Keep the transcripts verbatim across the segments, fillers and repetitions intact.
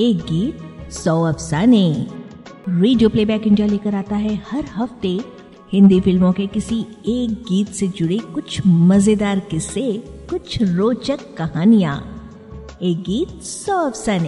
एक गीत सौ अफसाने। रेडियो प्लेबैक इंडिया लेकर आता है हर हफ्ते हिंदी फिल्मों के किसी एक गीत से जुड़े कुछ मजेदार किस्से, कुछ रोचक कहानियाँ। एक गीत सौ अफसाने।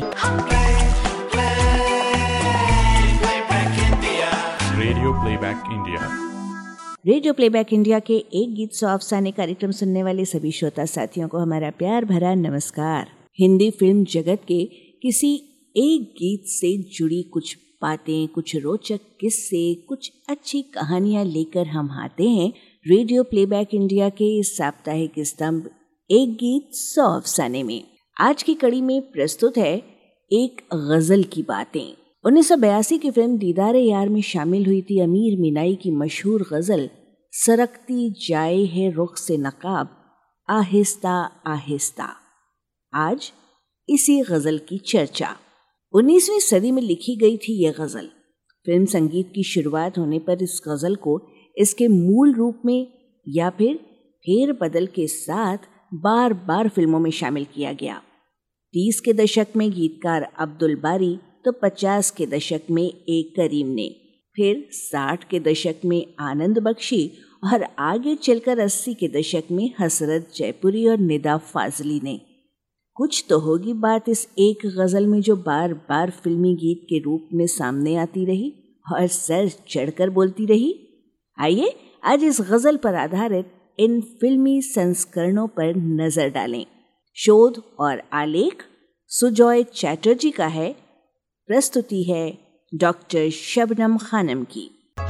Radio playback India radio playback India के एक गीत सौ अफसाने कार्यक्रम सुनने वाले सभी श्रोता साथियों को हमारा प्यार भरा नमस्कार। हिंदी फिल्म जगत के किसी एक गीत से जुड़ी कुछ बातें, कुछ रोचक किस्से, कुछ अच्छी कहानियां लेकर हम आते हैं रेडियो प्लेबैक इंडिया के इस साप्ताहिक स्तंभ एक गीत सौ अफसाने में। आज की कड़ी में प्रस्तुत है एक गजल की बातें। उन्नीस सौ बयासी की फिल्म दीदार यार में शामिल हुई थी अमीर मीनाई की मशहूर गजल सरकती जाए है रुख से नकाब आहिस्ता आहिस्ता। आज इसी गजल की चर्चा। उन्नीसवीं सदी में लिखी गई थी यह गजल। फिल्म संगीत की शुरुआत होने पर इस गजल को इसके मूल रूप में या फिर फेर बदल के साथ बार बार फिल्मों में शामिल किया गया। तीस के दशक में गीतकार अब्दुल बारी तो पचास के दशक में ए करीम ने, फिर साठ के दशक में आनंद बख्शी और आगे चलकर अस्सी के दशक में हसरत जयपुरी और निदा फाजली ने। कुछ तो होगी बात इस एक गजल में जो बार बार फिल्मी गीत के रूप में सामने आती रही और सर चढ़कर बोलती रही। आइए आज इस गजल पर आधारित इन फिल्मी संस्करणों पर नजर डालें। शोध और आलेख सुजॉय चैटर्जी का है, प्रस्तुति है डॉक्टर शबनम खानम की।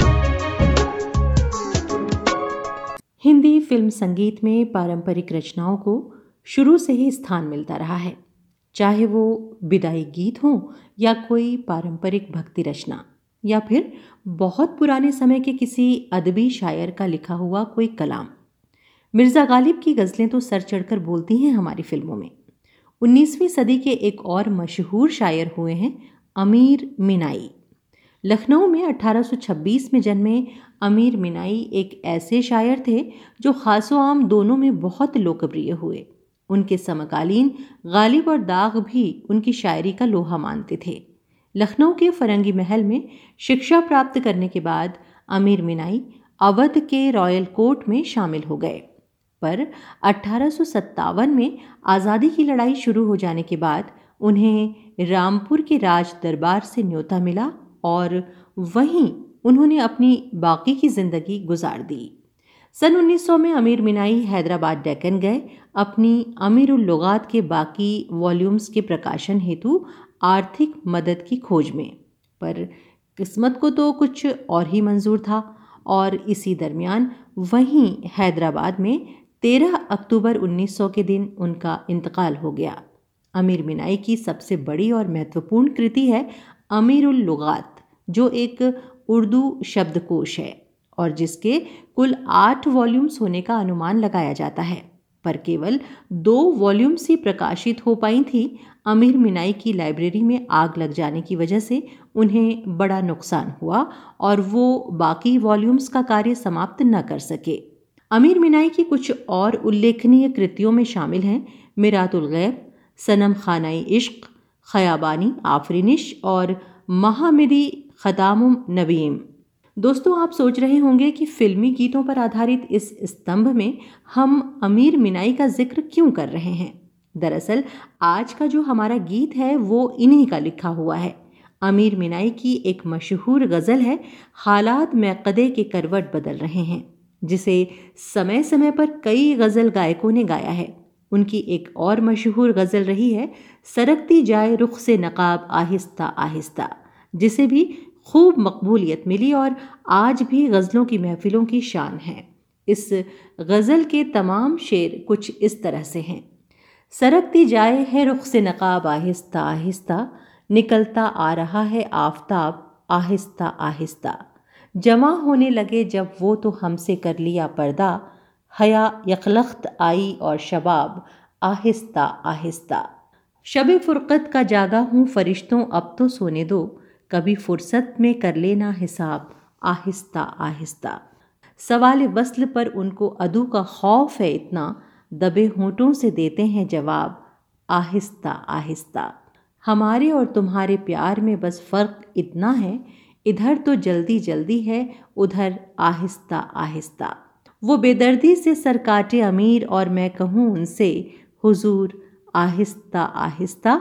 हिंदी फिल्म संगीत में पारंपरिक रचनाओं को शुरू से ही स्थान मिलता रहा है, चाहे वो विदाई गीत हो या कोई पारंपरिक भक्ति रचना या फिर बहुत पुराने समय के किसी अदबी शायर का लिखा हुआ कोई कलाम। मिर्ज़ा गालिब की गज़लें तो सर चढ़कर बोलती हैं हमारी फिल्मों में। उन्नीसवीं सदी के एक और मशहूर शायर हुए हैं अमीर मीनाई। लखनऊ में अठारह सौ छब्बीस में जन्मे अमीर मीनाई एक ऐसे शायर थे जो खासो आम दोनों में बहुत लोकप्रिय हुए। उनके समकालीन गालिब और दाग भी उनकी शायरी का लोहा मानते थे। लखनऊ के फरंगी महल में शिक्षा प्राप्त करने के बाद अमीर मीनाई अवध के रॉयल कोर्ट में शामिल हो गए, पर अठारह सौ सत्तावन में आज़ादी की लड़ाई शुरू हो जाने के बाद उन्हें रामपुर के राज दरबार से न्योता मिला और वहीं उन्होंने अपनी बाकी की ज़िंदगी गुजार दी। सन उन्नीस सौ में अमीर मीनाई हैदराबाद डेक्कन गए अपनी अमीरुल लुगात के बाकी वॉल्यूम्स के प्रकाशन हेतु आर्थिक मदद की खोज में, पर किस्मत को तो कुछ और ही मंजूर था और इसी दरमियान वहीं हैदराबाद में तेरह अक्टूबर उन्नीस सौ के दिन उनका इंतकाल हो गया। अमीर मीनाई की सबसे बड़ी और महत्वपूर्ण कृति है अमीरुल लुगात, जो एक उर्दू शब्दकोश है और जिसके कुल आठ वॉल्यूम्स होने का अनुमान लगाया जाता है, पर केवल दो वॉल्यूम्स ही प्रकाशित हो पाई थी। अमीर मीनाई की लाइब्रेरी में आग लग जाने की वजह से उन्हें बड़ा नुकसान हुआ और वो बाकी वॉल्यूम्स का कार्य समाप्त न कर सके। अमीर मीनाई की कुछ और उल्लेखनीय कृतियों में शामिल हैं मिरातुल गैब, सनम खानाई इश्क, खयाबानी आफरीनिश और महामिरी खतामुम नबीम। दोस्तों, आप सोच रहे होंगे कि फिल्मी गीतों पर आधारित इस स्तंभ में हम अमीर मीनाई का जिक्र क्यों कर रहे हैं। दरअसल आज का जो हमारा गीत है वो इन्हीं का लिखा हुआ है। अमीर मीनाई की एक मशहूर गज़ल है हालात में कदे के करवट बदल रहे हैं, जिसे समय समय पर कई गज़ल गायकों ने गाया है। उनकी एक और मशहूर गज़ल रही है सरकती जाए रुख से नकाब आहिस्ता आहिस्ता, जिसे भी खूब मकबूलियत मिली और आज भी गज़लों की महफिलों की शान है। इस गज़ल के तमाम शेर कुछ इस तरह से हैं। सरकती जाए है रुख से नकाब आहिस्ता आहिस्ता, निकलता आ रहा है आफताब आहिस्ता आहिस्ता, जमा होने लगे जब वो तो हमसे कर लिया पर्दा, हया यखलख्त आई और शबाब आहिस्ता आहिस्ता। शब फुरकत का जागा हूँ फरिश्तों अब तो सोने दो, कभी फुर्सत में कर लेना हिसाब आहिस्ता आहिस्ता। सवाल वस्ल पर उनको अदू का खौफ है इतना, दबे होंठों से देते हैं जवाब आहिस्ता आहिस्ता। हमारे और तुम्हारे प्यार में बस फ़र्क इतना है, इधर तो जल्दी जल्दी है, उधर आहिस्ता आहिस्ता। वो बेदर्दी से सर काटे अमीर और मैं कहूँ उनसे, हुजूर आहिस्ता आहिस्ता,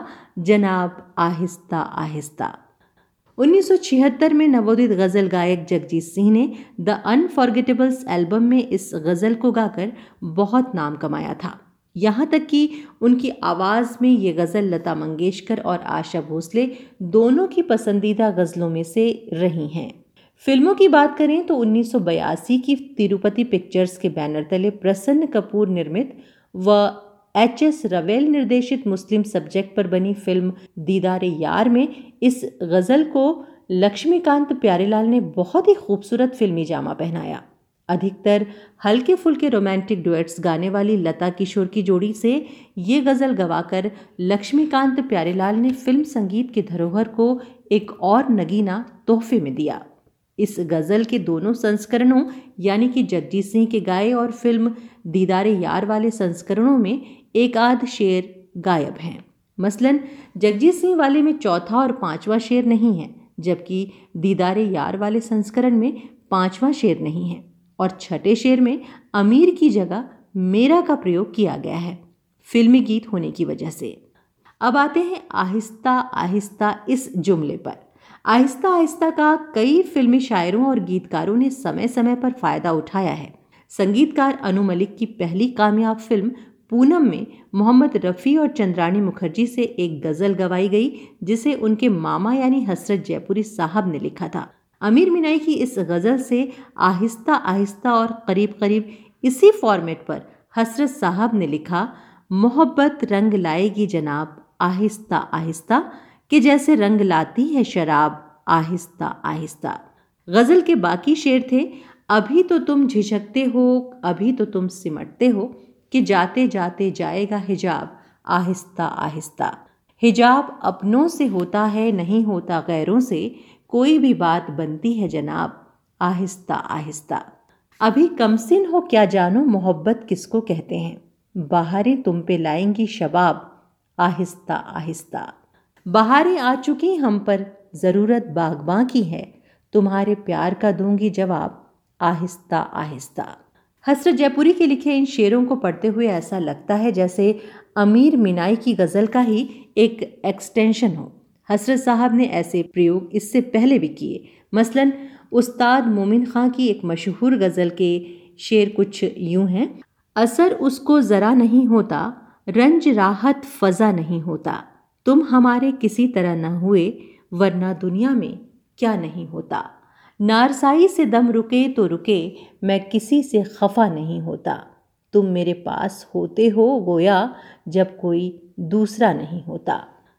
जनाब आहिस्ता आहिस्ता। उन्नीस सौ छिहत्तर में नवोदित गज़ल गायक जगजीत सिंह ने द अनफॉरगेटेबल्स एल्बम में इस गज़ल को गाकर बहुत नाम कमाया था। यहाँ तक कि उनकी आवाज़ में ये गज़ल लता मंगेशकर और आशा भोसले दोनों की पसंदीदा गज़लों में से रही हैं। फिल्मों की बात करें तो उन्नीस सौ बयासी की तिरुपति पिक्चर्स के बैनर तले प्रसन्न कपूर निर्मित व एच एस रवेल निर्देशित मुस्लिम सब्जेक्ट पर बनी फिल्म दीदारे यार में इस गज़ल को लक्ष्मीकांत प्यारेलाल ने बहुत ही खूबसूरत फिल्मी जामा पहनाया। अधिकतर हल्के फुल्के रोमांटिक डुएट्स गाने वाली लता किशोर की जोड़ी से ये गज़ल गवाकर लक्ष्मीकांत प्यारेलाल ने फिल्म संगीत की धरोहर को एक और नगीना तोहफे में दिया। इस गज़ल के दोनों संस्करणों यानी कि जगजीत सिंह के गाए और फिल्म दीदारे यार वाले संस्करणों में एक आध शेर गायब हैं। मसलन जगजीत सिंह वाले में चौथा और पांचवा शेर नहीं है, जबकि दीदारे यार वाले संस्करण में पांचवा शेर नहीं है और छठे शेर में अमीर की जगह मेरा का प्रयोग किया गया है, फिल्मी गीत होने की वजह से। अब आते हैं आहिस्ता आहिस्ता इस जुमले पर। आहिस्ता आहिस्ता का कई फिल्मी शायरों और गीतकारों ने समय समय पर फ़ायदा उठाया है। संगीतकार अनु मलिक की पहली कामयाब फिल्म पूनम में मोहम्मद रफ़ी और चंद्राणी मुखर्जी से एक गज़ल गवाई गई, जिसे उनके मामा यानी हसरत जयपुरी साहब ने लिखा था। आमिर मीनाई की इस गज़ल से आहिस्ता आहिस्ता और करीब करीब इसी फॉर्मेट पर हसरत साहब ने लिखा, मोहब्बत रंग लाएगी जनाब आहिस्ता आहिस्ता, कि जैसे रंग लाती है शराब आहिस्ता आहिस्ता। गज़ल के बाकी शेर थे, अभी तो तुम झिझकते हो, अभी तो तुम सिमटते हो, कि जाते जाते जाएगा हिजाब आहिस्ता आहिस्ता। हिजाब अपनों से होता है, नहीं होता गैरों से, कोई भी बात बनती है जनाब आहिस्ता आहिस्ता। अभी कमसिन हो क्या जानो मोहब्बत किसको कहते हैं, बहारें तुम पे लाएंगी शबाब आहिस्ता आहिस्ता। बहारें आ चुकी हम पर, ज़रूरत बागबां की है, तुम्हारे प्यार का दूंगी जवाब आहिस्ता आहिस्ता। हसरत जयपुरी के लिखे इन शेरों को पढ़ते हुए ऐसा लगता है जैसे आमिर मीनाई की गज़ल का ही एक एक्सटेंशन हो। हसरत साहब ने ऐसे प्रयोग इससे पहले भी किए। मसलन उस्ताद मोमिन खां की एक मशहूर गज़ल के शेर कुछ यूं हैं, असर उसको ज़रा नहीं होता, रंज राहत फ़ज़ा नहीं होता, तुम हमारे किसी तरह न हुए, वरना दुनिया में क्या नहीं होता। नारसाई से दम रुके तो रुके, मैं किसी से खफा नहीं होता, तुम मेरे पास होते हो गोया जब कोई दूसरा नहीं होता।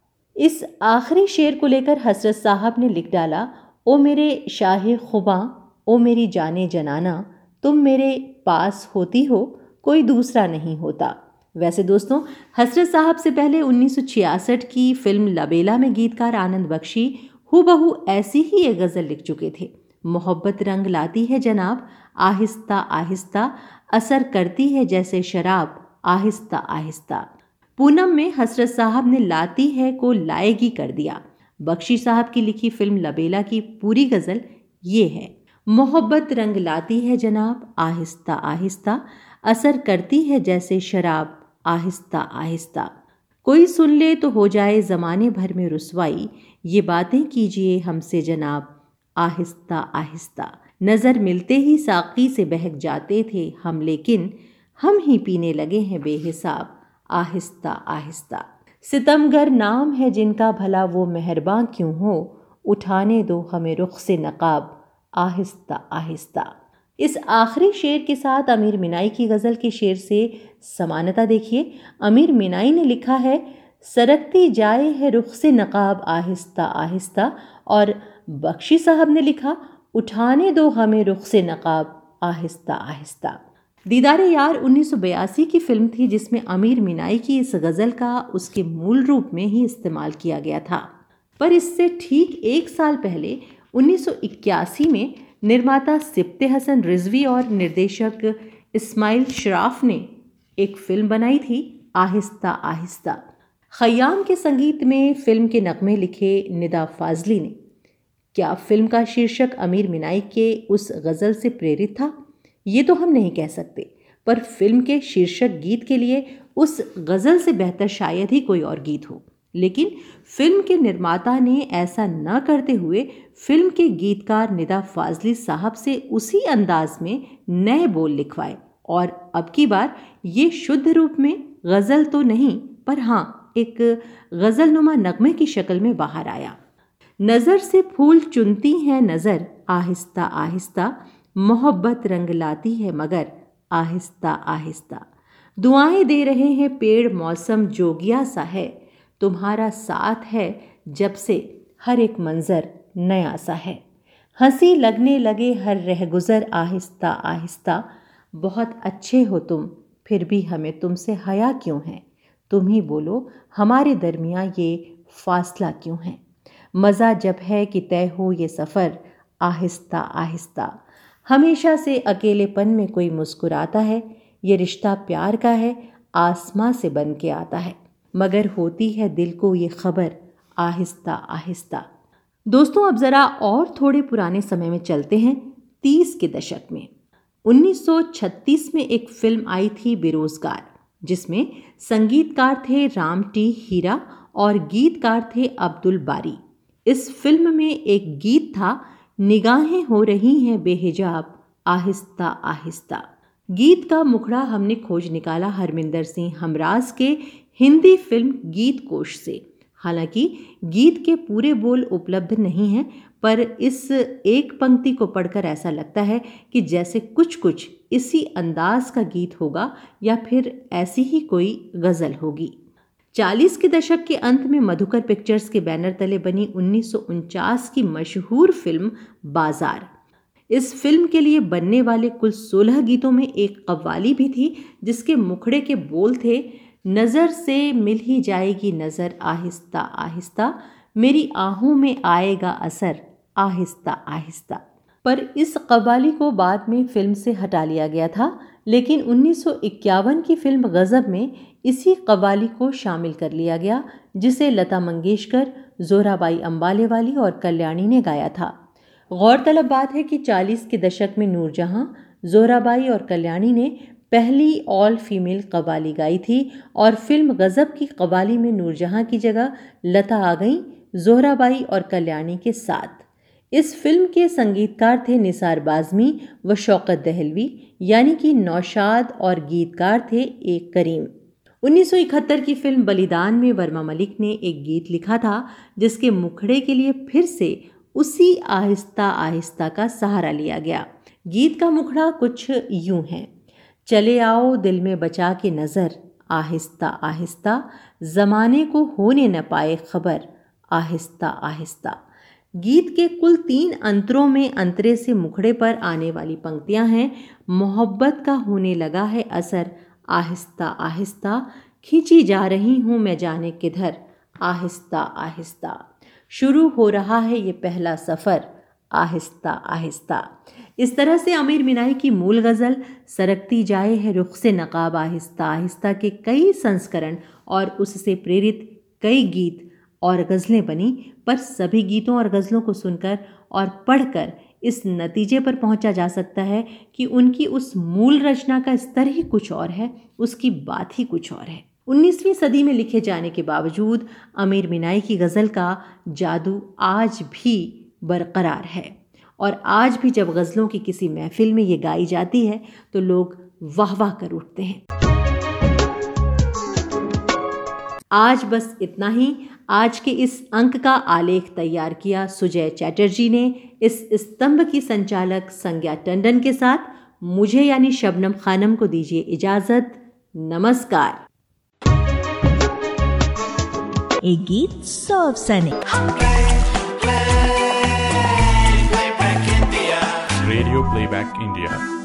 इस आखिरी शेर को लेकर हसरत साहब ने लिख डाला, ओ मेरे शाहे खुबा, ओ मेरी जाने जनाना, तुम मेरे पास होती हो, कोई दूसरा नहीं होता। वैसे दोस्तों, हसरत साहब से पहले उन्नीस सौ छियासठ की फिल्म लबेला में गीतकार आनंद बख्शी हूबहू ऐसी ही एक गज़ल लिख चुके थे। मोहब्बत रंग लाती है जनाब आहिस्ता आहिस्ता, असर करती है जैसे शराब आहिस्ता आहिस्ता। पूनम में हसरत साहब ने लाती है को लाएगी कर दिया। बख्शी साहब की लिखी फिल्म लबेला की पूरी गज़ल ये है, मोहब्बत रंग लाती है जनाब आहिस्ता आहिस्ता, असर करती है जैसे शराब आहिस्ता आहिस्ता। कोई सुन ले तो हो जाए ज़माने भर में रुसवाई, ये बातें कीजिए हमसे जनाब आहिस्ता आहिस्ता। नज़र मिलते ही साक़ी से बहक जाते थे हम, लेकिन हम ही पीने लगे हैं बेहिसाब आहिस्ता आहिस्ता। सितमगर नाम है जिनका भला वो मेहरबान क्यों हो, उठाने दो हमें रुख से नकाब आहिस्ता आहिस्ता। इस आखिरी शेर के साथ आमिर मीनाई की गज़ल के शेर से समानता देखिए। आमिर मीनाई ने लिखा है, सरकती जाए है रुख से नकाब आहिस्ता आहिस्ता, और बख्शी साहब ने लिखा, उठाने दो हमें रुख से नकाब आहिस्ता आहिस्ता। दीदारे यार उन्नीस सौ बयासी की फिल्म थी, जिसमें आमिर मीनाई की इस गज़ल का उसके मूल रूप में ही इस्तेमाल किया गया था। पर इससे ठीक एक साल पहले उन्नीस सौ इक्यासी में निर्माता सिब्ते हसन रिजवी और निर्देशक इस्माइल शराफ ने एक फिल्म बनाई थी आहिस्ता आहिस्ता। खयाम के संगीत में फिल्म के नगमे लिखे निदा फाजली ने। क्या फिल्म का शीर्षक अमीर मिनाई के उस गज़ल से प्रेरित था? ये तो हम नहीं कह सकते, पर फिल्म के शीर्षक गीत के लिए उस गज़ल से बेहतर शायद ही कोई और गीत हो। लेकिन फिल्म के निर्माता ने ऐसा न करते हुए फिल्म के गीतकार निदा फाजली साहब से उसी अंदाज में नए बोल लिखवाए और अब की बार ये शुद्ध रूप में गज़ल तो नहीं, पर हाँ एक गज़लनुमा नगमे की शक्ल में बाहर आया। नज़र से फूल चुनती है नज़र, आहिस्ता आहिस्ता मोहब्बत रंग लाती है मगर आहिस्ता आहिस्ता। दुआएं दे रहे हैं पेड़, मौसम जोगिया सा है, तुम्हारा साथ है जब से हर एक मंजर नया सा है। हंसी लगने लगे हर रहगुजर, आहिस्ता आहिस्ता बहुत अच्छे हो तुम, फिर भी हमें तुमसे हया क्यों है। तुम ही बोलो हमारे दरमियाँ ये फासला क्यों है। मज़ा जब है कि तय हो ये सफ़र, आहिस्ता आहिस्ता। हमेशा से अकेलेपन में कोई मुस्कुराता है, ये रिश्ता प्यार का है, आसमां से बन के आता है, मगर होती है दिल को ये खबर, आहिस्ता आहिस्ता। दोस्तों, अब ज़रा और थोड़े पुराने समय में चलते हैं, तीस के दशक में। उन्नीस सौ छत्तीस में एक फिल्म आई थी बेरोज़गार, जिसमें संगीतकार थे राम टी हीरा और गीतकार थे अब्दुल बारी। इस फिल्म में एक गीत था, निगाहें हो रही हैं बेहिजाब, आहिस्ता आहिस्ता। गीत का मुखड़ा हमने खोज निकाला हरमिंदर सिंह हमराज के हिंदी फिल्म गीत कोश से। हालांकि गीत के पूरे बोल उपलब्ध नहीं हैं, पर इस एक पंक्ति को पढ़कर ऐसा लगता है कि जैसे कुछ कुछ इसी अंदाज का गीत होगा या फिर ऐसी ही कोई गज़ल होगी। चालीस के दशक के अंत में मधुकर पिक्चर्स के बैनर तले बनी उन्नीस सौ उनचास की मशहूर फिल्म बाजार। इस फिल्म के लिए बनने वाले कुल सोलह गीतों में एक कव्वाली भी थी, जिसके मुखड़े के बोल थे, नज़र से मिल ही जाएगी नज़र, आहिस्ता आहिस्ता मेरी आहों में आएगा असर, आहिस्ता आहिस्ता। पर इस कव्वाली को बाद में फिल्म से हटा लिया गया था, लेकिन उन्नीस सौ इक्यावन की फिल्म गज़ब में इसी कव्वाली को शामिल कर लिया गया, जिसे लता मंगेशकर, जोराबाई अंबाले वाली और कल्याणी ने गाया था। गौरतलब बात है कि चालीस के दशक में नूरजहां, जोराबाई और कल्याणी ने पहली ऑल फीमेल कव्वाली गाई थी और फिल्म गज़ब की कव्वाली में नूरजहां की जगह लता आ गई जोराबाई और कल्याणी के साथ। इस फिल्म के संगीतकार थे निसार बाज़मी व शौकत दहलवी, यानी कि नौशाद, और गीतकार थे एक करीम। उन्नीस सौ इकहत्तर की फिल्म बलिदान में वर्मा मलिक ने एक गीत लिखा था, जिसके मुखड़े के लिए फिर से उसी आहिस्ता आहिस्ता का सहारा लिया गया। गीत का मुखड़ा कुछ यूं है, चले आओ दिल में बचा के नज़र, आहिस्ता आहिस्ता ज़माने को होने न पाए खबर, आहिस्ता आहिस्ता। गीत के कुल तीन अंतरों में अंतरे से मुखड़े पर आने वाली पंक्तियां हैं, मोहब्बत का होने लगा है असर, आहिस्ता आहिस्ता खींची जा रही हूँ मैं जाने किधर, आहिस्ता आहिस्ता शुरू हो रहा है ये पहला सफ़र, आहिस्ता आहिस्ता। इस तरह से आमिर मिनाई की मूल गज़ल सरकती जाए है रुख से नकाब, आहिस्ता आहिस्ता के कई संस्करण और उससे प्रेरित कई गीत और गज़लें बनी। पर सभी गीतों और गज़लों को सुनकर और पढ़कर इस नतीजे पर पहुंचा जा सकता है कि उनकी उस मूल रचना का स्तर ही कुछ और है, उसकी बात ही कुछ और है। उन्नीसवीं सदी में लिखे जाने के बावजूद आमिर मिनाई की गज़ल का जादू आज भी बरकरार है, और आज भी जब गज़लों की किसी महफिल में ये गाई जाती है तो लोग वाह वाह कर उठते हैं। आज बस इतना ही। आज के इस अंक का आलेख तैयार किया सुजय चैटर्जी ने इस स्तंभ की संचालक संज्ञा टंडन के साथ। मुझे यानी शबनम खानम को दीजिए इजाजत। नमस्कार। एक गीत सौ अफसाने। Radio playback India.